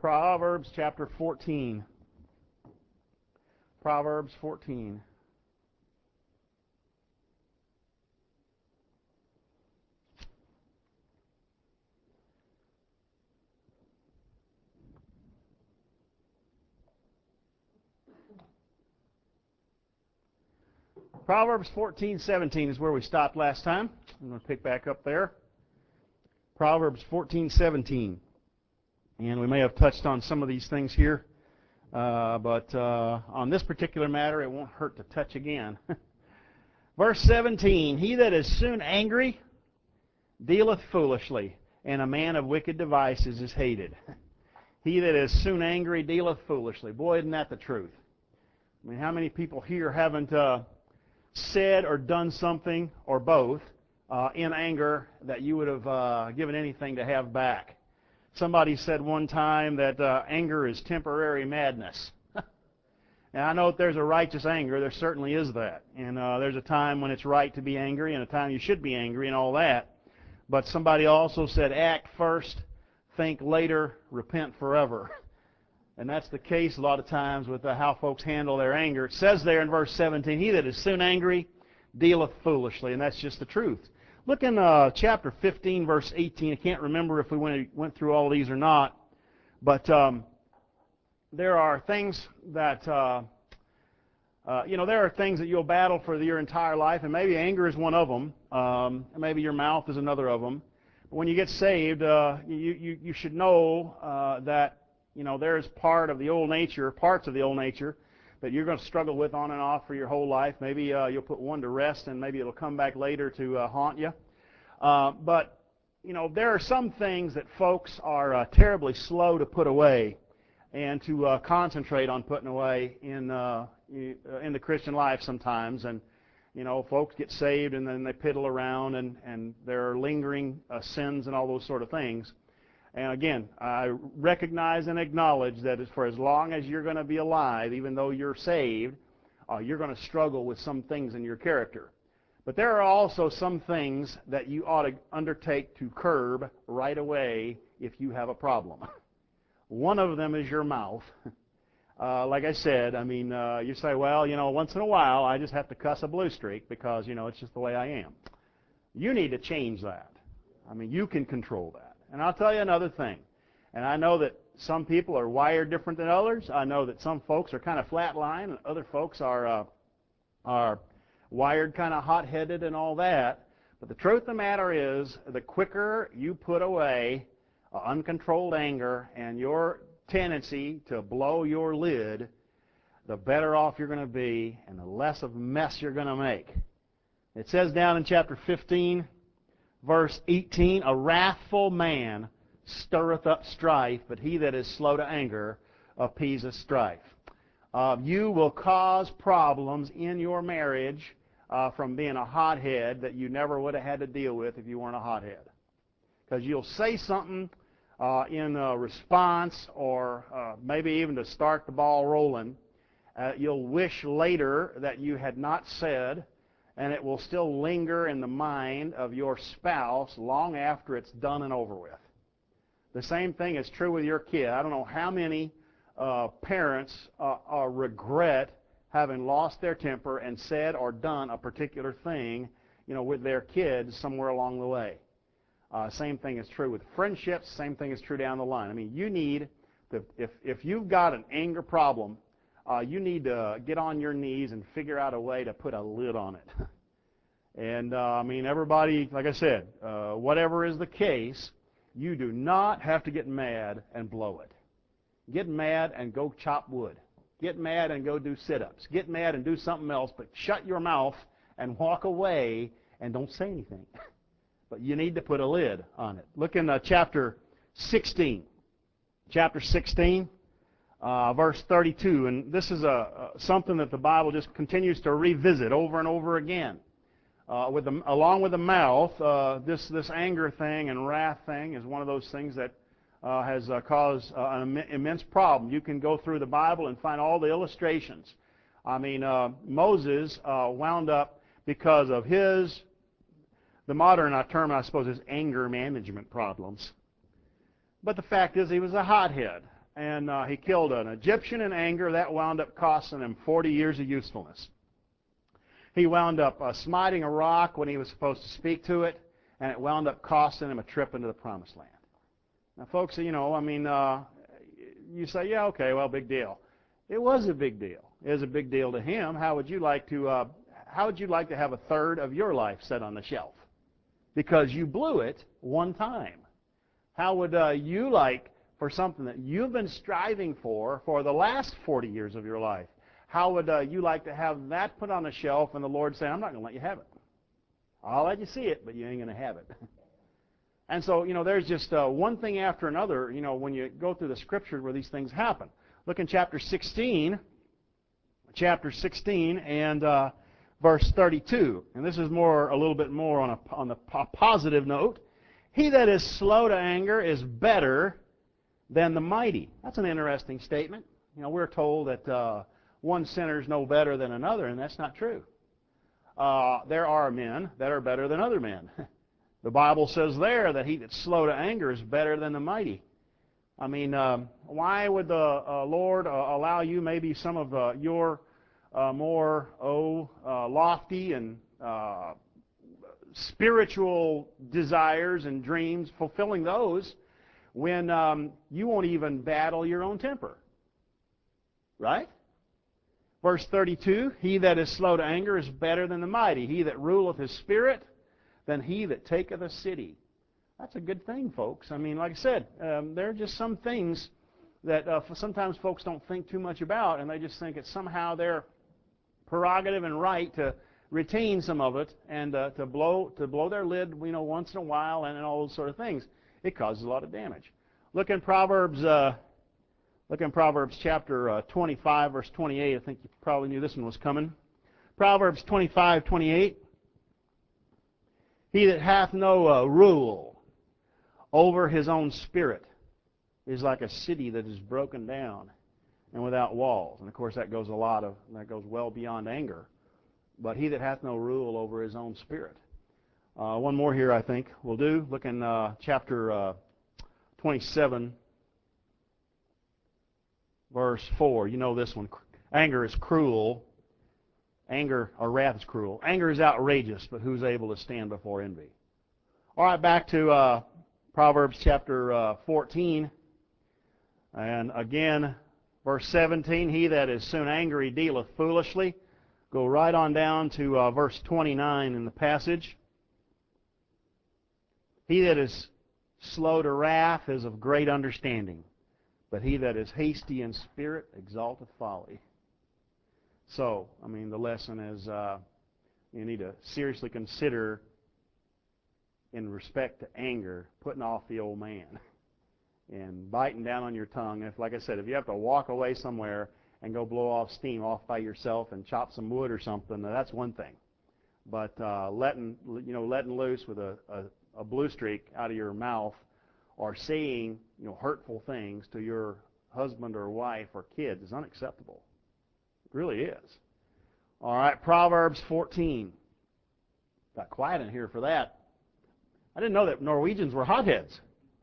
Proverbs chapter 14. Proverbs 14. Proverbs 14:17 is where we stopped last time. I'm going to pick back up there. Proverbs 14:17. And we may have touched on some of these things here, but on this particular matter, it won't hurt to touch again. Verse 17, He that is soon angry dealeth foolishly, and a man of wicked devices is hated. He that is soon angry dealeth foolishly. Boy, isn't that the truth? I mean, how many people here haven't said or done something, or both, in anger that you would have given anything to have back? Somebody said one time that anger is temporary madness. Now, I know that there's a righteous anger. There certainly is that. And there's a time when it's right to be angry and a time you should be angry and all that. But somebody also said, act first, think later, repent forever. And that's the case a lot of times with how folks handle their anger. It says there in verse 17, He that is soon angry dealeth foolishly. And that's just the truth. Look in chapter 15, verse 18. I can't remember if we went through all these or not. But there are things that, there are things that you'll battle for your entire life. And maybe anger is one of them. Maybe your mouth is another of them. But when you get saved, you should know that, there's parts of the old nature that you're going to struggle with on and off for your whole life. Maybe you'll put one to rest, and maybe it'll come back later to haunt you. But there are some things that folks are terribly slow to put away and to concentrate on putting away in the Christian life sometimes. And folks get saved, and then they piddle around, and there are lingering sins and all those sort of things. And again, I recognize and acknowledge that for as long as you're going to be alive, even though you're saved, you're going to struggle with some things in your character. But there are also some things that you ought to undertake to curb right away if you have a problem. One of them is your mouth. Like I said, you say, well, once in a while I just have to cuss a blue streak because, it's just the way I am. You need to change that. You can control that. And I'll tell you another thing. And I know that some people are wired different than others. I know that some folks are kind of flatline, and other folks are wired kind of hot-headed and all that. But the truth of the matter is, the quicker you put away uncontrolled anger and your tendency to blow your lid, the better off you're going to be and the less of a mess you're going to make. It says down in chapter 15, verse 18, A wrathful man stirreth up strife, but he that is slow to anger appeaseth strife. You will cause problems in your marriage from being a hothead that you never would have had to deal with if you weren't a hothead. Because you'll say something in response, or maybe even to start the ball rolling. You'll wish later that you had not said, and it will still linger in the mind of your spouse long after it's done and over with. The same thing is true with your kid. I don't know how many parents regret having lost their temper and said or done a particular thing, with their kids somewhere along the way. Same thing is true with friendships. Same thing is true down the line. You need to, if you've got an anger problem, you need to get on your knees and figure out a way to put a lid on it. And everybody, like I said, whatever is the case, you do not have to get mad and blow it. Get mad and go chop wood. Get mad and go do sit-ups. Get mad and do something else, but shut your mouth and walk away and don't say anything. But you need to put a lid on it. Look in chapter 16. Chapter 16. Verse 32, and this is something that the Bible just continues to revisit over and over again. Along with the mouth, this anger thing and wrath thing is one of those things that has caused an immense problem. You can go through the Bible and find all the illustrations. Moses wound up, because of the modern term, I suppose, is anger management problems. But the fact is, he was a hothead. and he killed an Egyptian in anger. That wound up costing him 40 years of usefulness. He wound up smiting a rock when he was supposed to speak to it, and it wound up costing him a trip into the Promised Land. Now, folks, you say, yeah, okay, well, big deal. It was a big deal. It was a big deal to him. How would you like to have a third of your life set on the shelf because you blew it one time? How would you like for something that you've been striving for the last 40 years of your life? How would you like to have that put on a shelf and the Lord say, I'm not going to let you have it. I'll let you see it, but you ain't going to have it. And so, there's just one thing after another, when you go through the Scripture where these things happen. Look in chapter 16 and verse 32. And this is a little bit more on the positive note. He that is slow to anger is better than the mighty. That's an interesting statement. We're told that one sinner is no better than another, and that's not true. There are men that are better than other men. The Bible says there that he that's slow to anger is better than the mighty. I mean, why would the Lord allow you maybe some of your more lofty and spiritual desires and dreams, fulfilling those, when you won't even battle your own temper? Right? Verse 32, he that is slow to anger is better than the mighty. He that ruleth his spirit than he that taketh a city. That's a good thing, folks. I mean, like I said, there are just some things that sometimes folks don't think too much about, and they just think it's somehow their prerogative and right to retain some of it and to blow their lid, once in a while, and all those sort of things. It causes a lot of damage. Look in Proverbs chapter 25, verse 28. I think you probably knew this one was coming. Proverbs 25:28. He that hath no rule over his own spirit is like a city that is broken down and without walls. And of course that goes well beyond anger. But he that hath no rule over his own spirit. One more here I think will do. Look in chapter 27, verse 4. You know this one. Anger is cruel. Anger or wrath is cruel. Anger is outrageous, but who's able to stand before envy? All right, back to Proverbs chapter 14. And again, verse 17, he that is soon angry dealeth foolishly. Go right on down to verse 29 in the passage. He that is slow to wrath is of great understanding, but he that is hasty in spirit exalteth folly. So, the lesson is you need to seriously consider, in respect to anger, putting off the old man and biting down on your tongue. Like I said, if you have to walk away somewhere and go blow off steam off by yourself and chop some wood or something, that's one thing. But letting loose with a blue streak out of your mouth or saying hurtful things to your husband or wife or kids is unacceptable. It really is. All right, Proverbs 14. Got quiet in here for that. I didn't know that Norwegians were hotheads.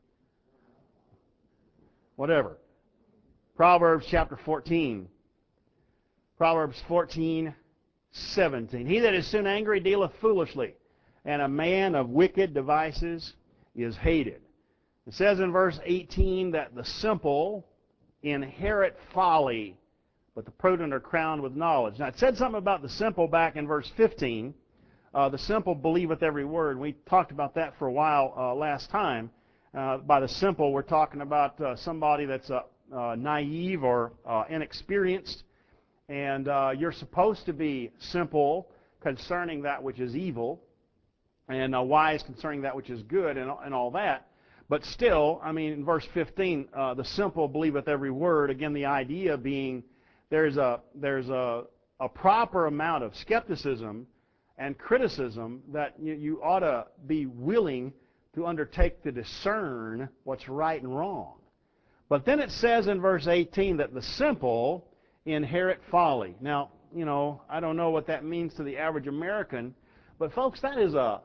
Whatever. Proverbs chapter 14. Proverbs 14:17. He that is soon angry dealeth foolishly, and a man of wicked devices is hated. It says in verse 18 that the simple inherit folly, but the prudent are crowned with knowledge. Now, it said something about the simple back in verse 15. The simple believeth every word. We talked about that for a while last time. By the simple, we're talking about somebody that's naive or inexperienced. And you're supposed to be simple concerning that which is evil and wise concerning that which is good and all that. But still, in verse 15, the simple believeth every word. Again, the idea being there's a proper amount of skepticism and criticism that you ought to be willing to undertake to discern what's right and wrong. But then it says in verse 18 that the simple inherit folly. Now, I don't know what that means to the average American, but folks, that is a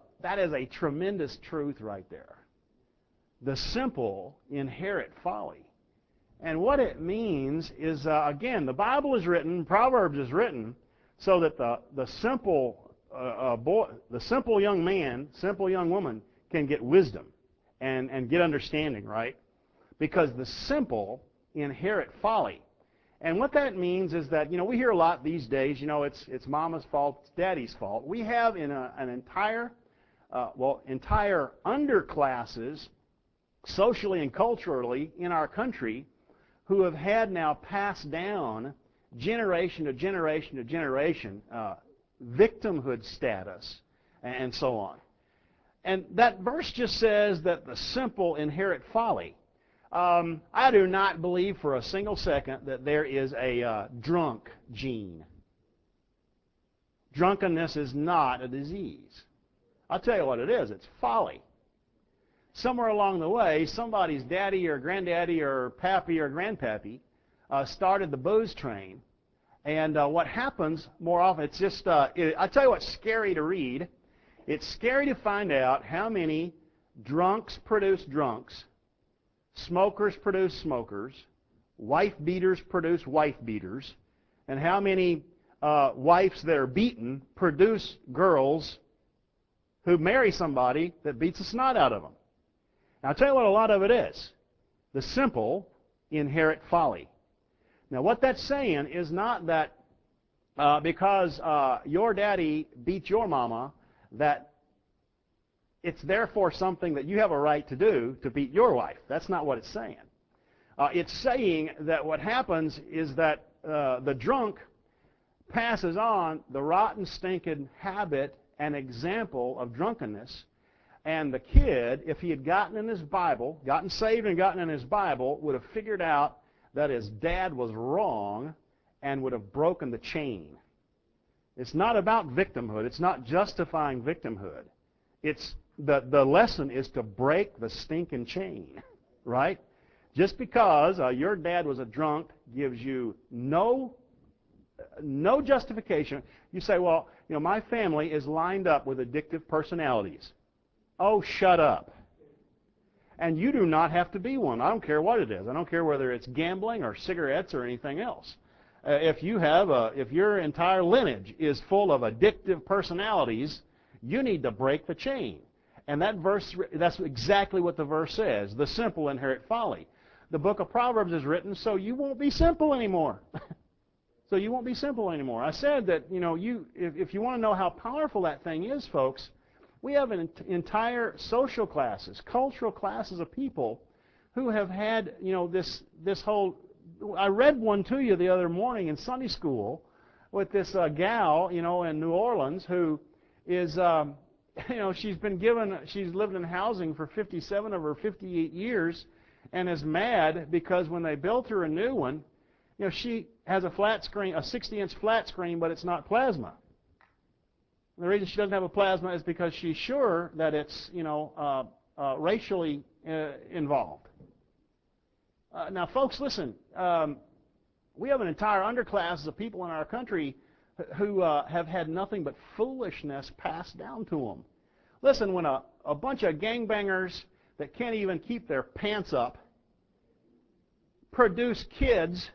tremendous truth right there. The simple inherit folly. And what it means is, again, the Bible is written, Proverbs is written, so that the simple boy, the simple young man, simple young woman can get wisdom and get understanding, right? Because the simple inherit folly. And what that means is that, we hear a lot these days, it's mama's fault, it's daddy's fault. We have in an entire underclasses, socially and culturally, in our country, who have had now passed down generation to generation to generation victimhood status and so on. And that verse just says that the simple inherit folly. I do not believe for a single second that there is a drunk gene. Drunkenness is not a disease. I'll tell you what it is. It's folly. Somewhere along the way, somebody's daddy or granddaddy or pappy or grandpappy started the booze train. And what happens more often, it's just, I'll tell you what's scary to read. It's scary to find out how many drunks produce drunks, smokers produce smokers, wife beaters produce wife beaters, and how many wives that are beaten produce girls who marry somebody that beats the snot out of them. Now, I'll tell you what a lot of it is. The simple inherit folly. Now, what that's saying is not that because your daddy beat your mama, that it's therefore something that you have a right to do to beat your wife. That's not what it's saying. It's saying that what happens is that the drunk passes on the rotten, stinking habit and example of drunkenness, and the kid, if he had gotten in his Bible, gotten saved and gotten in his Bible, would have figured out that his dad was wrong and would have broken the chain. It's not about victimhood. It's not justifying victimhood. It's the lesson is to break the stinking chain, right? Just because your dad was a drunk gives you no justification. You say, well, my family is lined up with addictive personalities. Oh, shut up. And you do not have to be one. I don't care what it is. I don't care whether it's gambling or cigarettes or anything else. If your entire lineage is full of addictive personalities, you need to break the chain. And that verse, that's exactly what the verse says. The simple inherit folly. The book of Proverbs is written so you won't be simple anymore. So you won't be simple anymore. I said that, if you want to know how powerful that thing is, folks, we have an entire social classes, cultural classes of people who have had, this whole. I read one to you the other morning in Sunday school with this gal, in New Orleans who is, she's lived in housing for 57 of her 58 years and is mad because when they built her a new one, she has a flat screen, a 60-inch flat screen, but it's not plasma. The reason she doesn't have a plasma is because she's sure that it's, racially involved. Now, folks, listen. We have an entire underclass of people in our country who have had nothing but foolishness passed down to them. Listen, when a bunch of gangbangers that can't even keep their pants up produce kids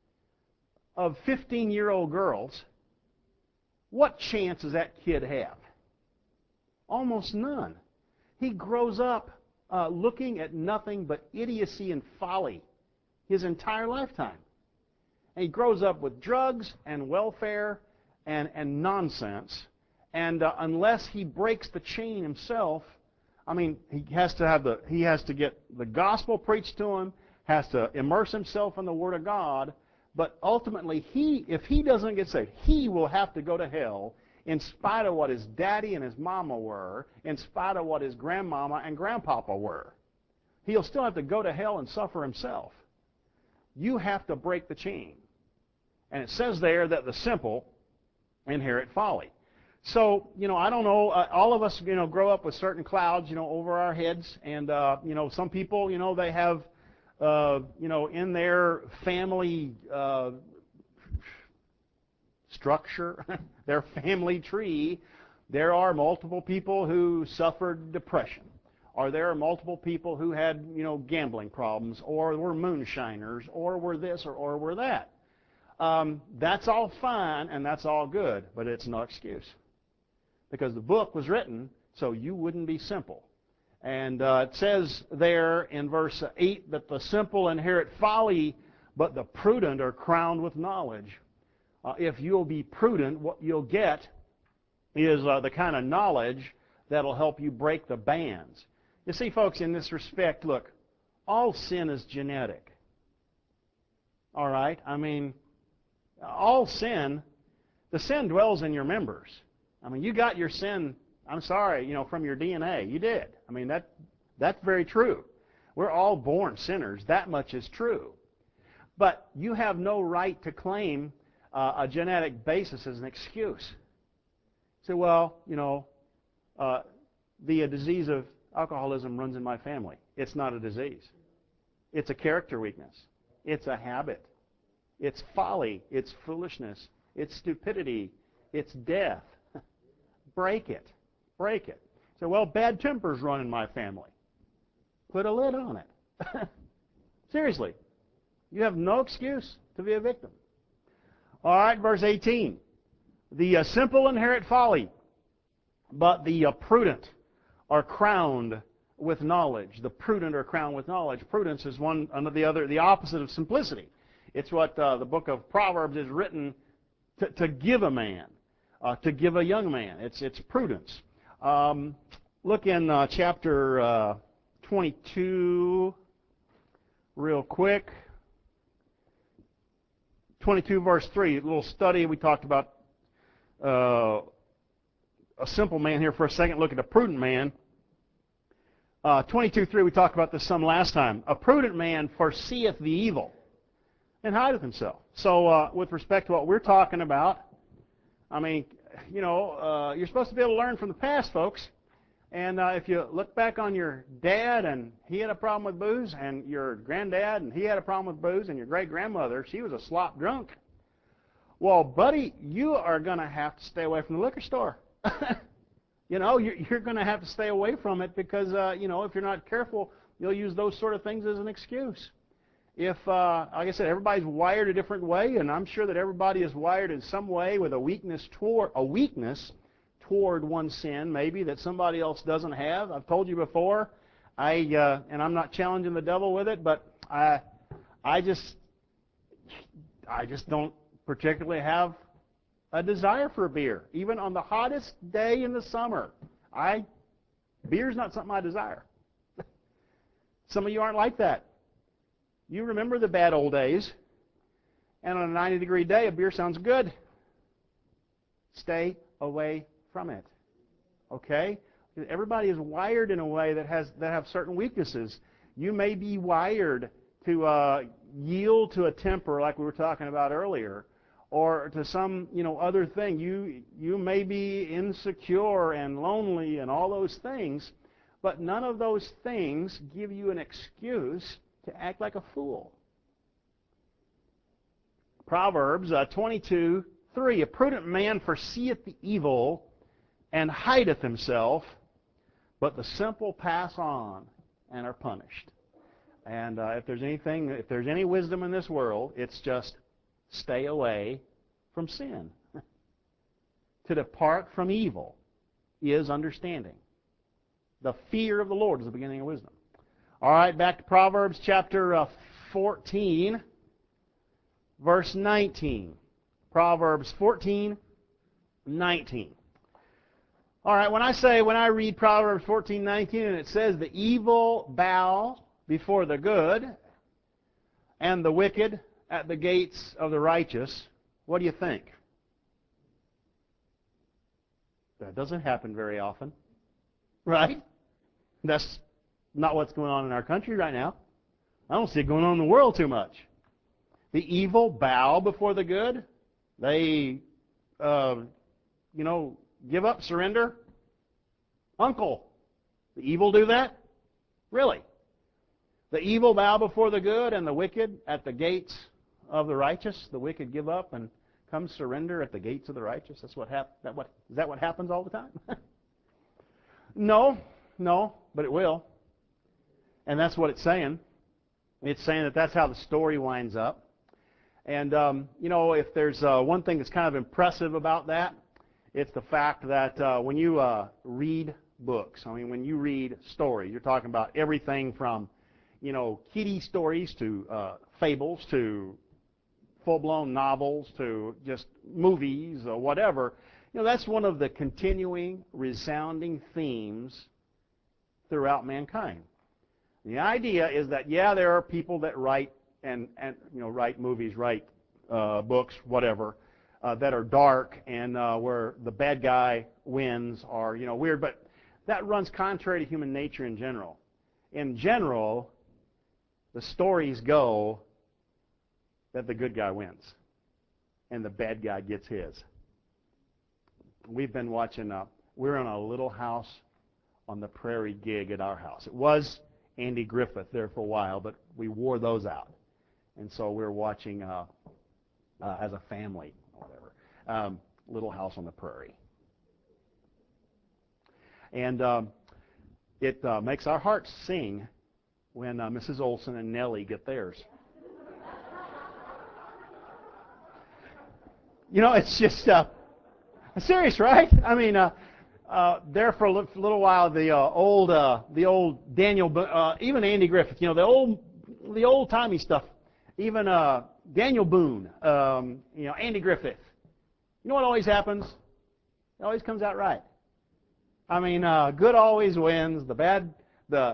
of 15-year-old girls, what chance does that kid have? Almost none. He grows up looking at nothing but idiocy and folly his entire lifetime. And he grows up with drugs and welfare and nonsense. And unless he breaks the chain himself, he has to get the gospel preached to him, has to immerse himself in the Word of God. But ultimately, if he doesn't get saved, he will have to go to hell in spite of what his daddy and his mama were, in spite of what his grandmama and grandpapa were. He'll still have to go to hell and suffer himself. You have to break the chain. And it says there that the simple inherit folly. So, I don't know, all of us, grow up with certain clouds, over our heads. And, some people, they have, in their family structure, their family tree, there are multiple people who suffered depression or there are multiple people who had, gambling problems, or were moonshiners, or were this, or were that. That's all fine and that's all good, but it's no excuse. Because the book was written so you wouldn't be simple. And it says there in verse 8 that the simple inherit folly, but the prudent are crowned with knowledge. If you'll be prudent, what you'll get is the kind of knowledge that'll help you break the bands. You see, folks, in this respect, look, all sin is genetic. All right? I mean, all sin, the sin dwells in your members. I mean, you got your sin, I'm sorry, from your DNA. You did. I mean, that's very true. We're all born sinners. That much is true. But you have no right to claim a genetic basis as an excuse. Say, well, the disease of alcoholism runs in my family. It's not a disease. It's a character weakness. It's a habit. It's folly. It's foolishness. It's stupidity. It's death. Break it. Break it. So, well, bad tempers run in my family. Put a lid on it. Seriously. You have no excuse to be a victim. All right, verse 18. The simple inherit folly, but the prudent are crowned with knowledge. The prudent are crowned with knowledge. Prudence is the opposite of simplicity. It's what the book of Proverbs is written to give a man, to give a young man. It's prudence. Look in chapter 22 real quick. 22 verse 3, a little study. We talked about a simple man here for a second. Look at a prudent man. 22:3, we talked about this some last time. A prudent man foreseeth the evil and hideth himself. So with respect to what we're talking about, I mean, you're supposed to be able to learn from the past, folks. And if you look back on your dad and he had a problem with booze, and your granddad and he had a problem with booze, and your great-grandmother, she was a slop drunk. Well, buddy, you are going to have to stay away from the liquor store. You're going to have to stay away from it because, if you're not careful, you'll use those sort of things as an excuse. If, like I said, everybody's wired a different way, and I'm sure that everybody is wired in some way with a weakness toward one sin, maybe, that somebody else doesn't have. I've told you before, and I'm not challenging the devil with it, but I just don't particularly have a desire for beer. Even on the hottest day in the summer, beer's not something I desire. Some of you aren't like that. You remember the bad old days, and on a 90-degree day, a beer sounds good. Stay away from it. Okay? Everybody is wired in a way that have certain weaknesses. You may be wired to yield to a temper like we were talking about earlier, or to some other thing. You may be insecure and lonely and all those things, but none of those things give you an excuse to act like a fool. Proverbs 22:3, a prudent man foreseeth the evil and hideth himself, but the simple pass on and are punished. And if there's any wisdom in this world, it's just stay away from sin. To depart from evil is understanding. The fear of the Lord is the beginning of wisdom. All right, back to Proverbs chapter 14, verse 19. Proverbs 14:19. All right, when I read Proverbs 14:19 and it says, the evil bow before the good, and the wicked at the gates of the righteous, what do you think? That doesn't happen very often, right? That's not what's going on in our country right now. I don't see it going on in the world too much. The evil bow before the good. They, give up, surrender. Uncle, the evil do that? Really? The evil bow before the good, and the wicked at the gates of the righteous. The wicked give up and come surrender at the gates of the righteous. That's what happens. Is that what happens all the time? No. No, but it will. And that's what it's saying. It's saying that that's how the story winds up. And, if there's one thing that's kind of impressive about that, it's the fact that when you read books, when you read stories, you're talking about everything from, kiddie stories to fables to full-blown novels to just movies or whatever. That's one of the continuing, resounding themes throughout mankind. The idea is that, there are people that write and write movies, write books, whatever, that are dark and where the bad guy wins or, weird, but that runs contrary to human nature in general. In general, the stories go that the good guy wins and the bad guy gets his. We've been watching, we're in a Little House on the Prairie gig at our house. It was Andy Griffith there for a while, but we wore those out. And so we're watching as a family, whatever, Little House on the Prairie. And it makes our hearts sing when Mrs. Olson and Nellie get theirs. It's just serious, right? There for a little while, the old Daniel, even Andy Griffith, the old timey stuff, even Daniel Boone, Andy Griffith. You know what always happens? It always comes out right. Good always wins. The bad, the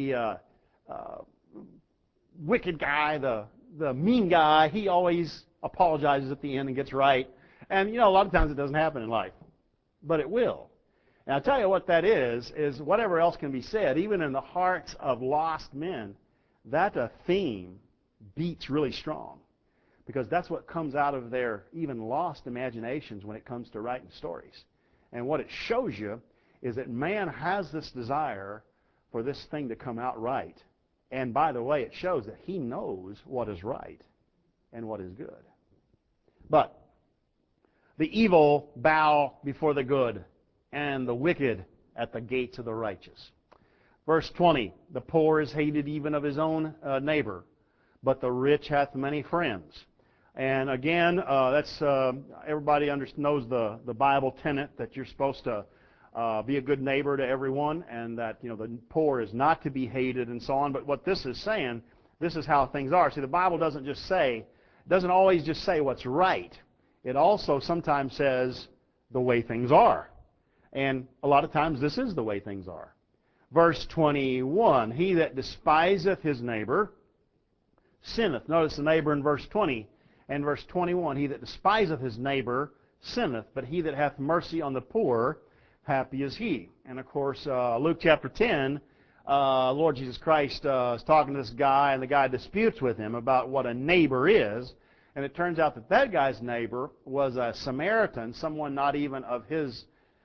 wicked guy, the mean guy, he always apologizes at the end and gets right. And a lot of times it doesn't happen in life, but it will. And I'll tell you what that is whatever else can be said, even in the hearts of lost men, that theme beats really strong, because that's what comes out of their even lost imaginations when it comes to writing stories. And what it shows you is that man has this desire for this thing to come out right. And by the way, it shows that he knows what is right and what is good. But the evil bow before the good, and the wicked at the gates of the righteous. Verse 20, the poor is hated even of his own neighbor, but the rich hath many friends. And again, that's everybody knows the Bible tenet that you're supposed to be a good neighbor to everyone, and that the poor is not to be hated and so on. But what this is saying, this is how things are. See, the Bible doesn't always just say what's right. It also sometimes says the way things are. And a lot of times this is the way things are. Verse 21, he that despiseth his neighbor sinneth. Notice the neighbor in verse 20 and verse 21. He that despiseth his neighbor sinneth, but he that hath mercy on the poor, happy is he. And of course, Luke chapter 10, Lord Jesus Christ is talking to this guy, and the guy disputes with him about what a neighbor is. And it turns out that that guy's neighbor was a Samaritan, someone not even of his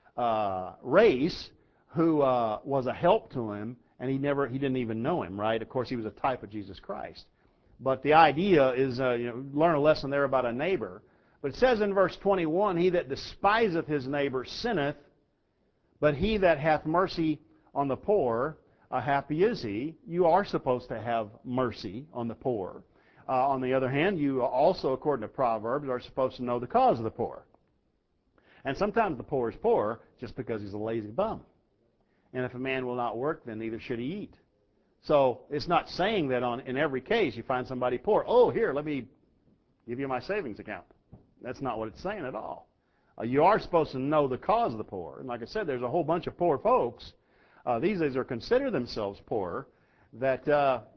race, who was a help to him, and he didn't even know him, right? Of course, he was a type of Jesus Christ. But the idea is, learn a lesson there about a neighbor. But it says in verse 21, he that despiseth his neighbor sinneth, but he that hath mercy on the poor, happy is he. You are supposed to have mercy on the poor. On the other hand, you also, according to Proverbs, are supposed to know the cause of the poor. And sometimes the poor is poor just because he's a lazy bum. And if a man will not work, then neither should he eat. So it's not saying that in every case you find somebody poor. Oh, here, let me give you my savings account. That's not what it's saying at all. You are supposed to know the cause of the poor. And like I said, there's a whole bunch of poor folks. These days are consider themselves poor that,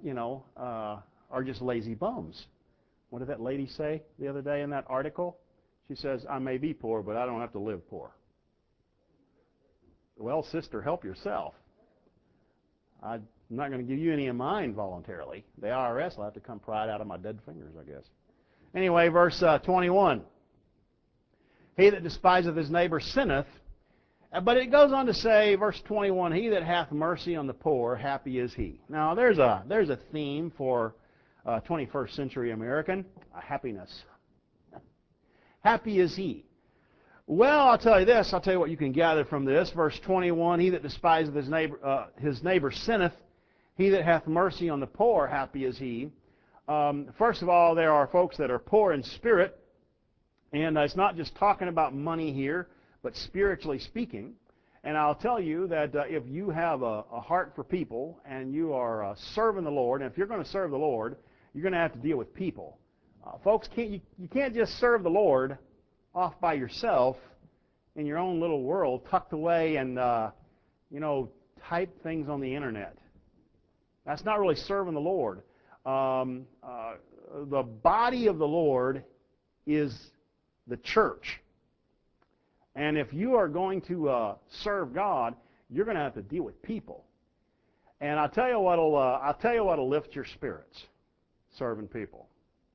are just lazy bums. What did that lady say the other day in that article? She says, I may be poor, but I don't have to live poor. Well, sister, help yourself. I'm not going to give you any of mine voluntarily. The IRS will have to come pry it out of my dead fingers, I guess. Anyway, verse 21. He that despiseth his neighbor sinneth. But it goes on to say, verse 21, he that hath mercy on the poor, happy is he. Now, there's a theme for 21st century American, happiness. Happy is he. Well, I'll tell you this. I'll tell you what you can gather from this. Verse 21, he that despiseth his neighbor sinneth. He that hath mercy on the poor, happy is he. First of all, there are folks that are poor in spirit. And it's not just talking about money here, but spiritually speaking. And I'll tell you that if you have a heart for people and you are serving the Lord, and if you're going to serve the Lord, you're going to have to deal with people. Folks, you can't just serve the Lord off by yourself in your own little world, tucked away and, type things on the internet. That's not really serving the Lord. The body of the Lord is the church. And if you are going to serve God, you're going to have to deal with people. And I'll tell you what'll lift your spirits, serving people.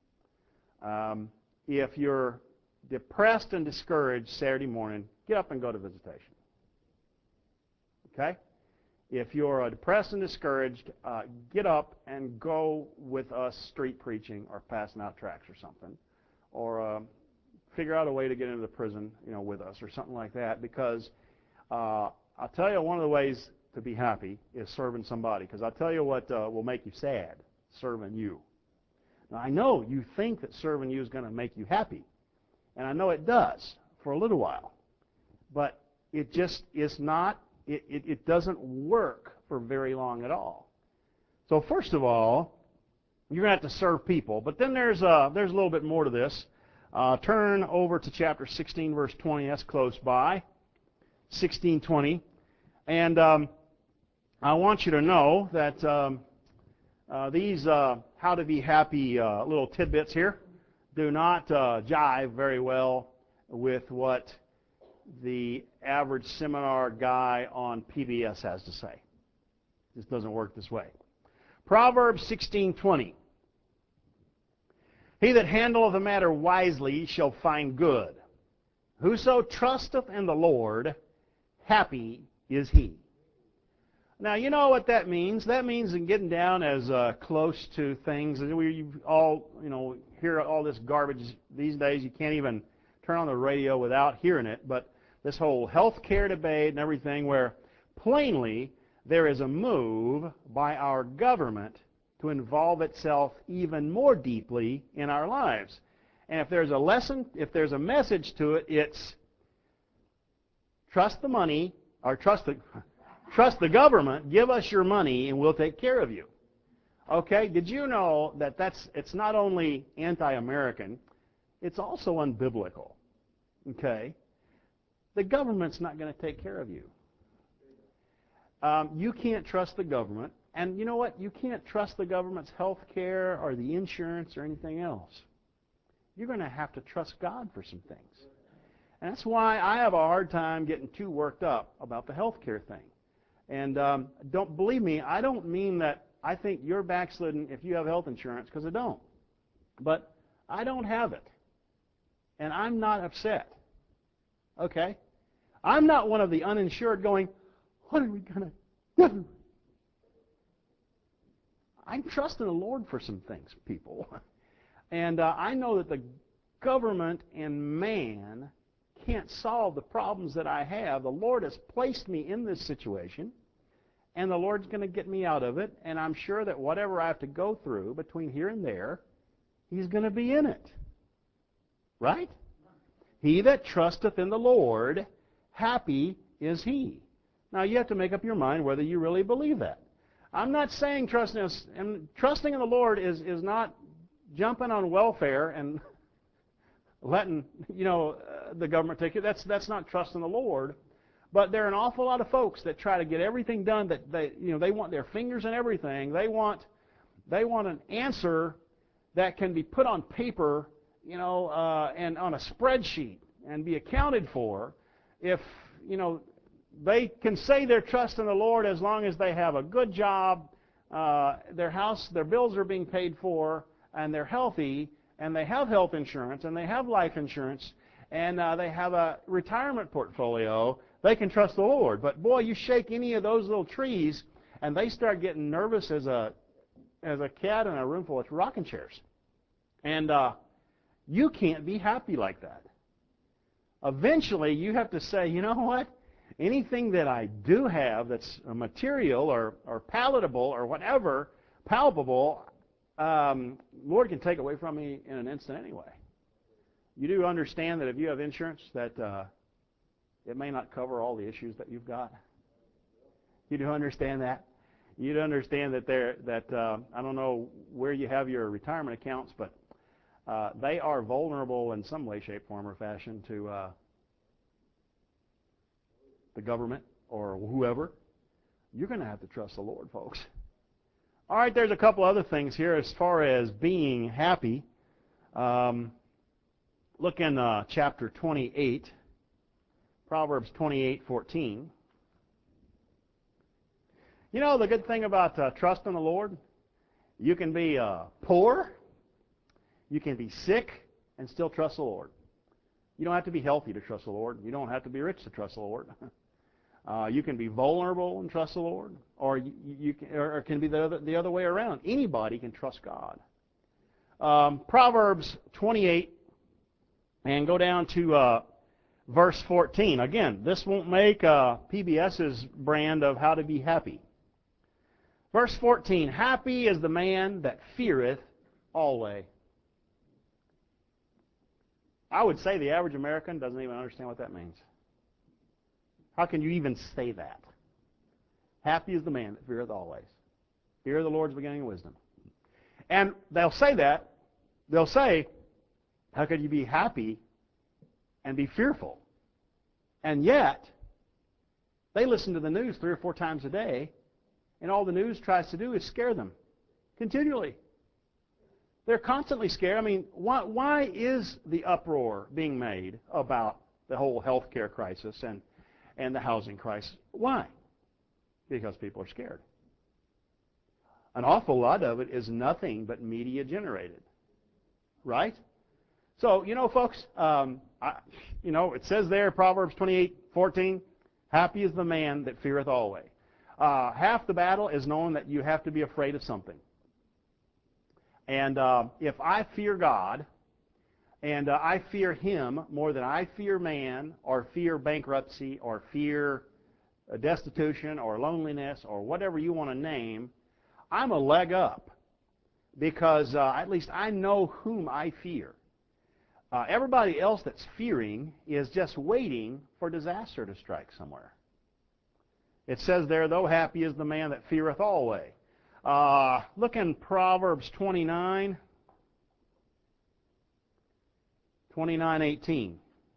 If you're depressed and discouraged Saturday morning, get up and go to visitation. Okay? If you're depressed and discouraged, get up and go with us street preaching or passing out tracts or something, or figure out a way to get into the prison, with us or something like that. Because I'll tell you, one of the ways to be happy is serving somebody. Because I'll tell you what will make you sad: serving you. Now I know you think that serving you is going to make you happy, and I know it does for a little while, but it just is not. It doesn't work for very long at all. So first of all, you're going to have to serve people. But then there's a little bit more to this. Turn over to chapter 16, verse 20. That's close by. 16:20. And I want you to know that these how to be happy little tidbits here do not jive very well with what the average seminar guy on PBS has to say. This doesn't work this way. Proverbs 16:20. He that handleth a matter wisely shall find good. Whoso trusteth in the Lord, happy is he. Now, you know what that means? That means in getting down as close to things. We all, hear all this garbage these days. You can't even turn on the radio without hearing it. But this whole health care debate and everything, where plainly there is a move by our government to involve itself even more deeply in our lives. And if there's a lesson, if there's a message to it, it's trust the money, or trust the government, give us your money and we'll take care of you. Okay, did you know that it's not only anti-American, it's also unbiblical. Okay? The government's not going to take care of you. You can't trust the government. And you know what? You can't trust the government's health care or the insurance or anything else. You're going to have to trust God for some things. And that's why I have a hard time getting too worked up about the health care thing. And don't believe me, I don't mean that I think you're backslidden if you have health insurance, because I don't. But I don't have it. And I'm not upset. Okay? I'm not one of the uninsured going, what are we going to do? I'm trusting the Lord for some things, people. And I know that the government and man can't solve the problems that I have. The Lord has placed me in this situation, and the Lord's going to get me out of it. And I'm sure that whatever I have to go through between here and there, He's going to be in it. Right? He that trusteth in the Lord, happy is he. Now, you have to make up your mind whether you really believe that. I'm not saying trusting in the Lord is not jumping on welfare and letting the government take it. That's not trusting the Lord. But there are an awful lot of folks that try to get everything done that they want their fingers in everything. They want an answer that can be put on paper, and on a spreadsheet and be accounted for. If they can say they're trusting the Lord as long as they have a good job, their bills are being paid for, and they're healthy, and they have health insurance, and they have life insurance, and they have a retirement portfolio, they can trust the Lord. But boy, you shake any of those little trees, and they start getting nervous as a cat in a room full of rocking chairs. And you can't be happy like that. eventually you have to say, you know what? Anything that I do have that's material or palatable or whatever, palpable, Lord can take away from me in an instant anyway. You do understand that if you have insurance that it may not cover all the issues that you've got? You do understand that? You do understand that I don't know where you have your retirement accounts, but they are vulnerable in some way, shape, form, or fashion to the government or whoever. You're going to have to trust the Lord, folks. All right, there's a couple other things here as far as being happy. Look in chapter 28, Proverbs 28:14. You know the good thing about trusting the Lord? You can be poor, you can be sick, and still trust the Lord. You don't have to be healthy to trust the Lord. You don't have to be rich to trust the Lord. You can be vulnerable and trust the Lord, or it can be the other way around. Anybody can trust God. Proverbs 28, and go down to verse 14. Again, this won't make PBS's brand of how to be happy. Verse 14, happy is the man that feareth always. I would say the average American doesn't even understand what that means. How can you even say that? Happy is the man that feareth always. Fear of the Lord is the beginning of wisdom. And they'll say that. They'll say, how could you be happy and be fearful? And yet, they listen to the news 3 or 4 times a day, and all the news tries to do is scare them continually. They're constantly scared. I mean, why is the uproar being made about the whole health care crisis and the housing crisis? Why? Because people are scared. An awful lot of it is nothing but media generated. Right? So, you know, folks, it says there, Proverbs 28:14, happy is the man that feareth always. Half the battle is knowing that you have to be afraid of something. And if I fear God, and I fear Him more than I fear man, or fear bankruptcy, or fear destitution, or loneliness, or whatever you want to name, I'm a leg up. Because at least I know whom I fear. Everybody else that's fearing is just waiting for disaster to strike somewhere. It says there, though, happy is the man that feareth always. Look in Proverbs 29:18.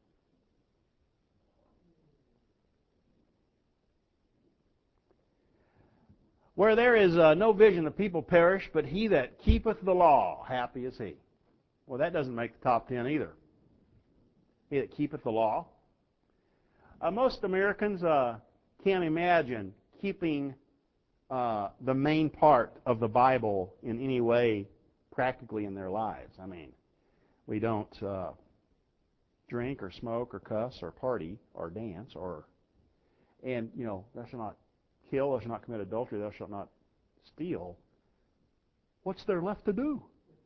Where there is no vision, the people perish, but he that keepeth the law, happy is he. Well, that doesn't make the top 10 either. He that keepeth the law. Most Americans can't imagine keeping the main part of the Bible in any way practically in their lives. I mean, we don't drink or smoke or cuss or party or dance and thou shalt not kill, thou shalt not commit adultery, thou shalt not steal. What's there left to do?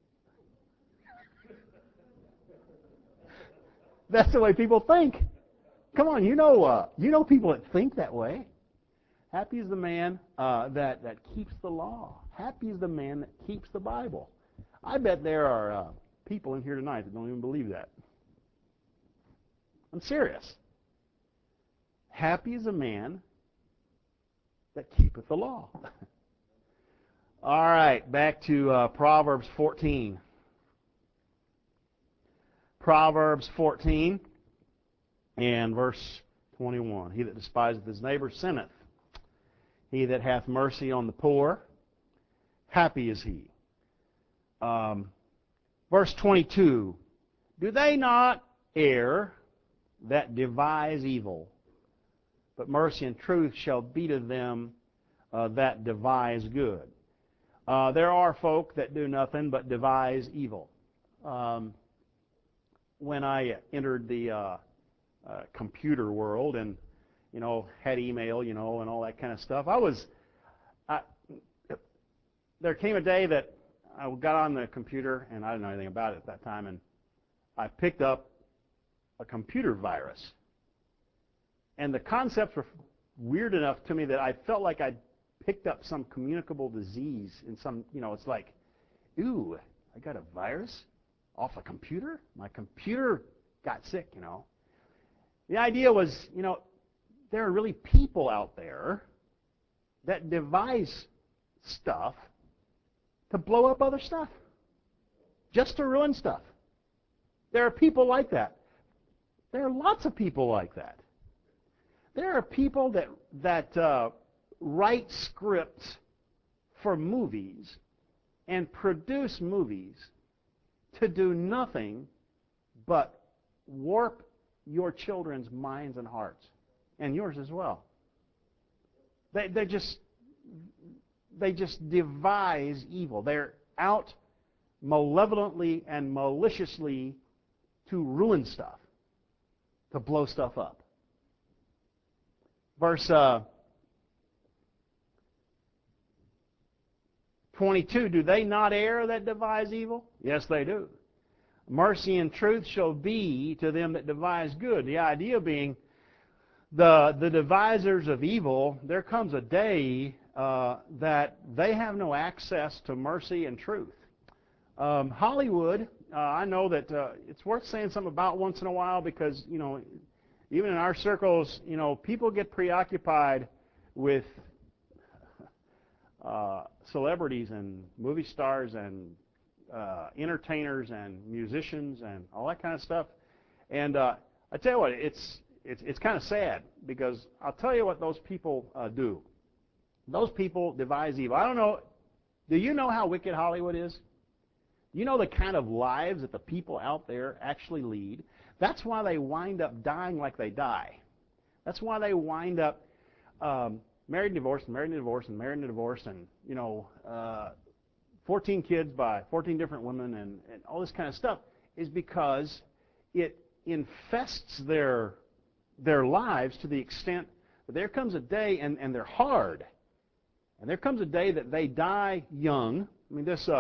That's the way people think. Come on, you know people that think that way. Happy is the man that keeps the law. Happy is the man that keeps the Bible. I bet there are people in here tonight that don't even believe that. I'm serious. Happy is a man that keepeth the law. All right, back to Proverbs 14. Proverbs 14 and verse 21. He that despiseth his neighbor sinneth. He that hath mercy on the poor, happy is he. Verse 22. Do they not err that devise evil? But mercy and truth shall be to them that devise good. There are folk that do nothing but devise evil. When I entered the computer world and had email, and all that kind of stuff, there came a day that I got on the computer and I didn't know anything about it at that time, and I picked up a computer virus. And the concepts were weird enough to me that I felt like I'd picked up some communicable disease in some, it's like, ooh, I got a virus off a computer? My computer got sick, The idea was, there are really people out there that devise stuff to blow up other stuff, just to ruin stuff. There are people like that. There are lots of people like that. There are people that write scripts for movies and produce movies to do nothing but warp your children's minds and hearts, and yours as well. They just devise evil. They're out malevolently and maliciously to ruin stuff, to blow stuff up. Verse 22, do they not err that devise evil? Yes, they do. Mercy and truth shall be to them that devise good. The idea being the devisers of evil, there comes a day that they have no access to mercy and truth. Hollywood, I know that it's worth saying something about once in a while because, even in our circles, people get preoccupied with celebrities and movie stars and entertainers and musicians and all that kind of stuff. And I tell you what, it's kind of sad because I'll tell you what those people do. Those people devise evil. I don't know. Do you know how wicked Hollywood is? You know the kind of lives that the people out there actually lead? That's why they wind up dying like they die. That's why they wind up married and divorced and married and divorced and married and divorced and, 14 kids by 14 different women and all this kind of stuff is because it infests their lives to the extent that there comes a day, and they're hard, and there comes a day that they die young. I mean, this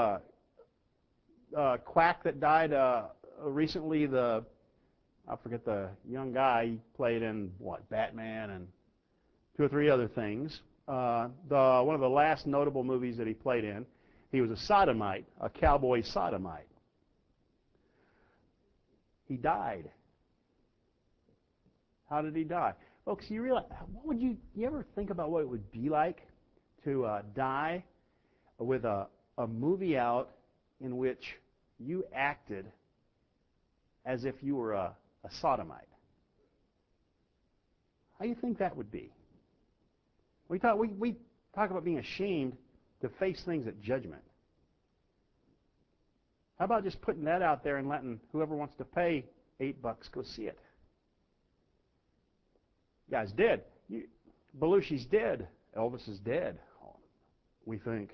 quack that died recently, I forget the young guy, he played in, Batman and 2 or 3 other things. One of the last notable movies that he played in, he was a sodomite, a cowboy sodomite. He died. How did he die? Folks, you realize, you ever think about what it would be like to die with a movie out in which you acted as if you were a sodomite? How do you think that would be? We talk about being ashamed to face things at judgment. How about just putting that out there and letting whoever wants to pay $8 go see it? Guy's dead. Belushi's dead. Elvis is dead. We think.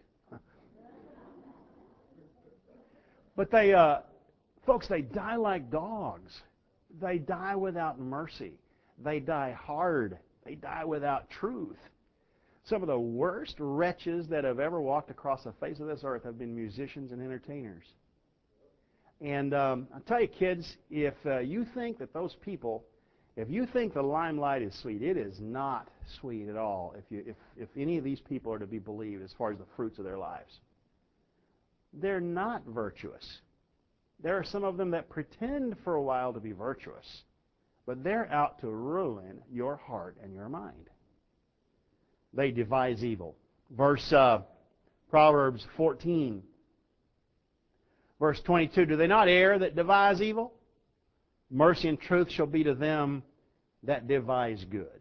But folks, they die like dogs. They die without mercy. They die hard. They die without truth. Some of the worst wretches that have ever walked across the face of this earth have been musicians and entertainers. And I'll tell you, kids, if you think that those people, if you think the limelight is sweet, it is not sweet at all if any of these people are to be believed as far as the fruits of their lives. They're not virtuous. There are some of them that pretend for a while to be virtuous, but they're out to ruin your heart and your mind. They devise evil. Proverbs 14, verse 22, do they not err that devise evil? Mercy and truth shall be to them that devise good.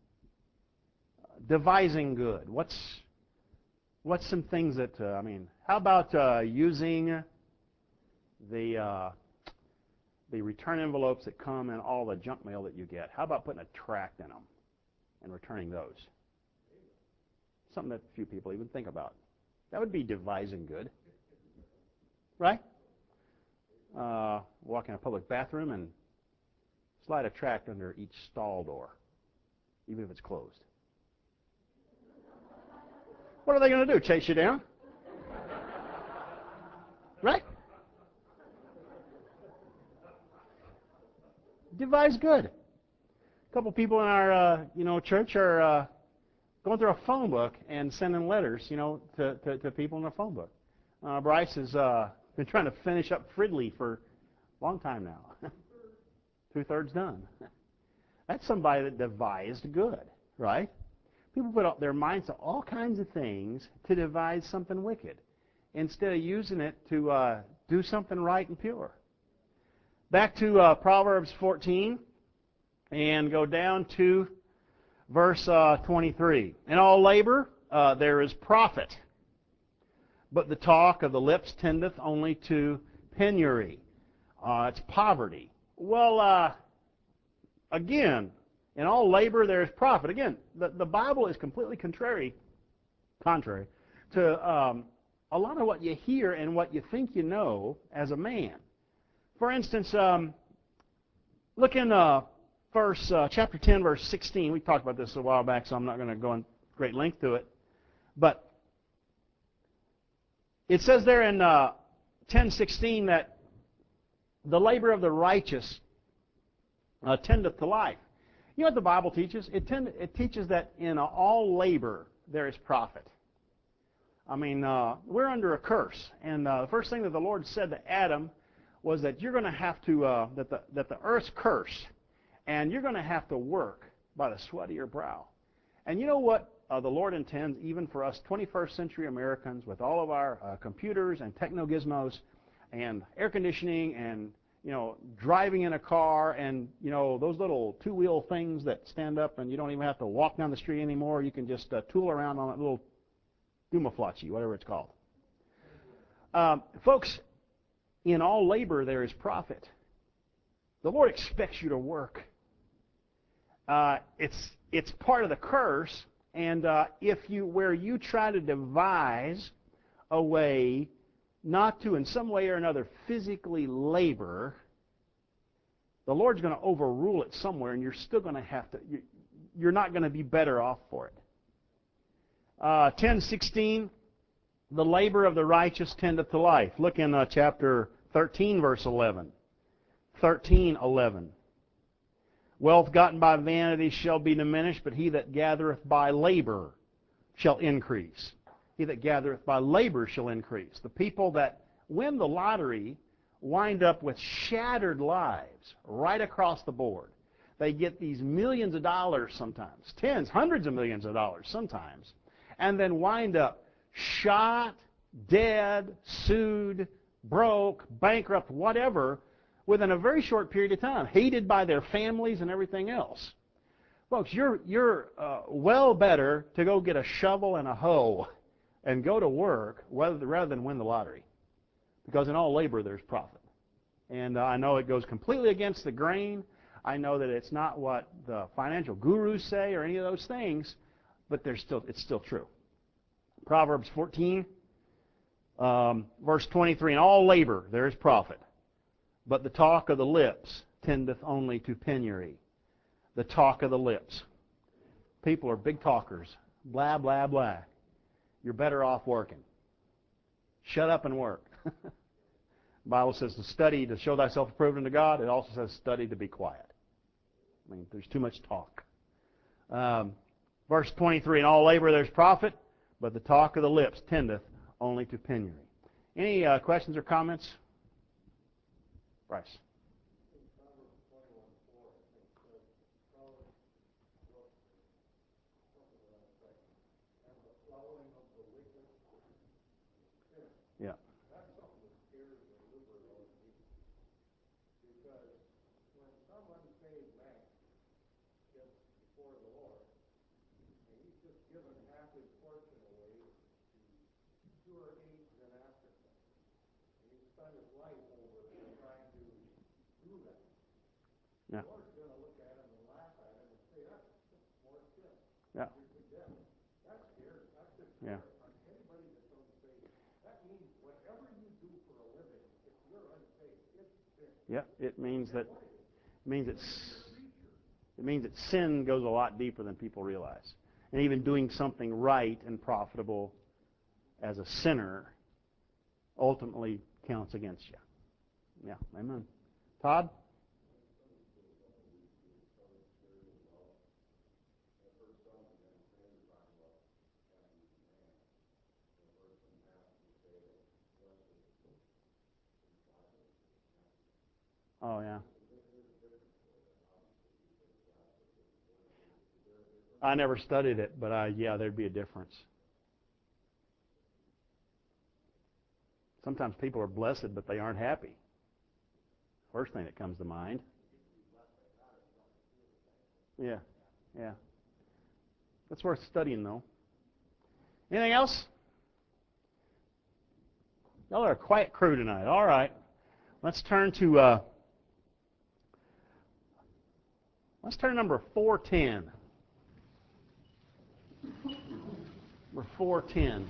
Devising good. What's some things that, how about using the return envelopes that come in all the junk mail that you get? How about putting a tract in them and returning those? Something that few people even think about. That would be devising good. Right? Walk in a public bathroom and slide a tract under each stall door, even if it's closed. What are they going to do? Chase you down? Right? devise good. A couple people in our church are going through a phone book and sending letters, to people in the phone book. Bryce has been trying to finish up Fridley for a long time now. 2/3 done. That's somebody that devised good, right? People put up their minds to all kinds of things to devise something wicked instead of using it to do something right and pure. Back to Proverbs 14 and go down to verse 23. In all labor there is profit, but the talk of the lips tendeth only to penury. It's poverty. Well, again, in all labor there is profit. Again, the Bible is completely contrary to a lot of what you hear and what you think you know as a man. For instance, look in chapter 10, verse 16. We talked about this a while back, so I'm not going to go in great length to it. But it says there in 10:16 that the labor of the righteous tendeth to life. You know what the Bible teaches? It teaches that in all labor there is profit. I mean, we're under a curse, and the first thing that the Lord said to Adam was that you're going to have to that the earth's cursed, and you're going to have to work by the sweat of your brow. And you know what the Lord intends even for us 21st century Americans with all of our computers and techno gizmos and air conditioning and driving in a car and those little two-wheel things that stand up and you don't even have to walk down the street anymore. You can just tool around on that little Dumaflachi, whatever it's called. Folks, in all labor there is profit. The Lord expects you to work. It's part of the curse, and where you try to devise a way not to, in some way or another, physically labor, the Lord's going to overrule it somewhere, and you're still going to have to. You're not going to be better off for it. 10:16, the labor of the righteous tendeth to life. Look in chapter 13, verse 11. 13:11. Wealth gotten by vanity shall be diminished, but he that gathereth by labor shall increase. He that gathereth by labor shall increase. The people that win the lottery wind up with shattered lives right across the board. They get these millions of dollars sometimes, tens, hundreds of millions of dollars sometimes, and then wind up shot, dead, sued, broke, bankrupt, whatever, within a very short period of time, hated by their families and everything else. Folks, you're well better to go get a shovel and a hoe and go to work rather than win the lottery, because in all labor there's profit. And I know it goes completely against the grain. I know that it's not what the financial gurus say or any of those things, but it's still true. Proverbs 14, verse 23, in all labor there is profit, but the talk of the lips tendeth only to penury. The talk of the lips. People are big talkers. Blah, blah, blah. You're better off working. Shut up and work. The Bible says to study to show thyself approved unto God. It also says study to be quiet. I mean, there's too much talk. Verse 23, in all labor there's profit, but the talk of the lips tendeth only to penury. Any questions or comments? Bryce. Yeah. That's something that scares the liver out of me. Because when some unsaved man gets before the Lord, and he's just given half his fortune away to pure aids in Africa, and he's spent his life over trying to do that, Yeah. the Lord's going to look at him and laugh at him and say, that's more sin. Yeah. You're condemned. That's scary. That's just Yeah. scary. Anybody that's unsaved. That means whatever you do for a living, if you're unsaved, it's sin. Yeah, it means that sin goes a lot deeper than people realize. And even doing something right and profitable as a sinner ultimately counts against you. Yeah, amen. Todd? Oh, yeah. I never studied it, but yeah, there'd be a difference. Sometimes people are blessed, but they aren't happy. First thing that comes to mind. Yeah, yeah. That's worth studying, though. Anything else? Y'all are a quiet crew tonight. All right. Let's turn to number 410. Number 410.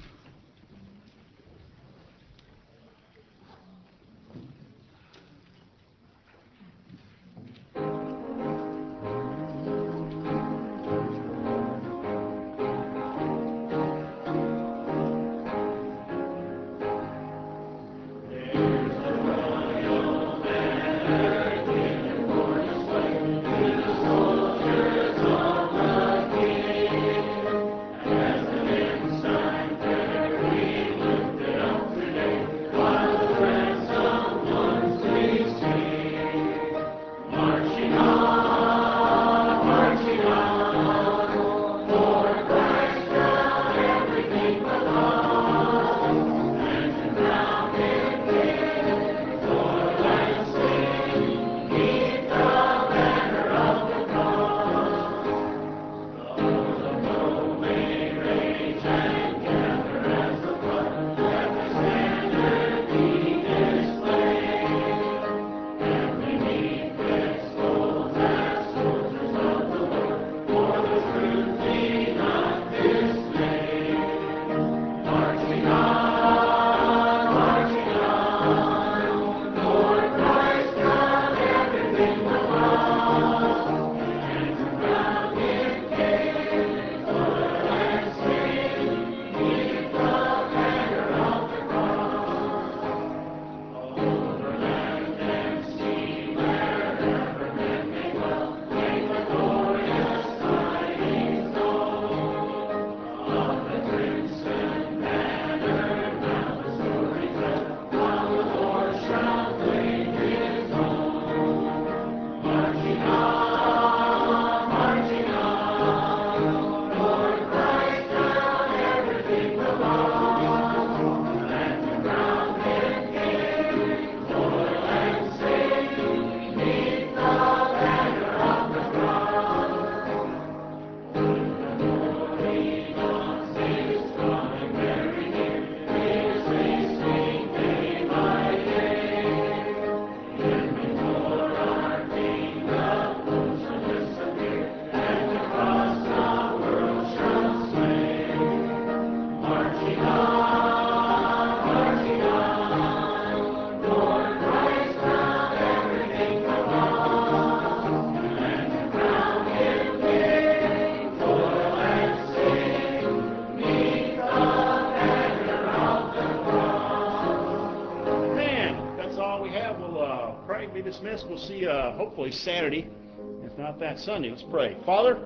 Be dismissed. We'll see you hopefully Saturday, if not that Sunday. Let's pray. Father,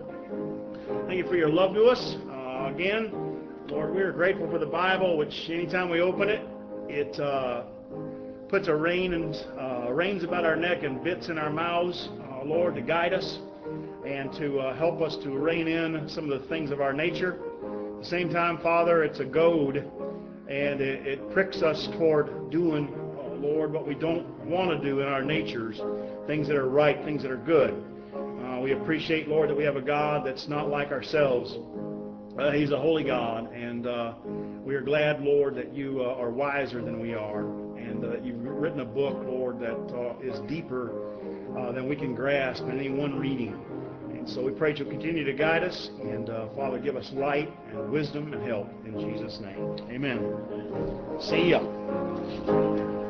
thank you for your love to us. Again, Lord, we are grateful for the Bible, which anytime we open it, it puts a reins about our neck and bits in our mouths, Lord, to guide us and to help us to rein in some of the things of our nature. At the same time, Father, it's a goad, and it pricks us toward doing, Lord, what we don't want to do in our natures, things that are right, things that are good. We appreciate, Lord, that we have a God that's not like ourselves. He's a holy God, and we are glad, Lord, that you are wiser than we are, and that you've written a book, Lord, that is deeper than we can grasp in any one reading. And so we pray that you'll continue to guide us, and Father, give us light and wisdom and help in Jesus' name. Amen. See ya.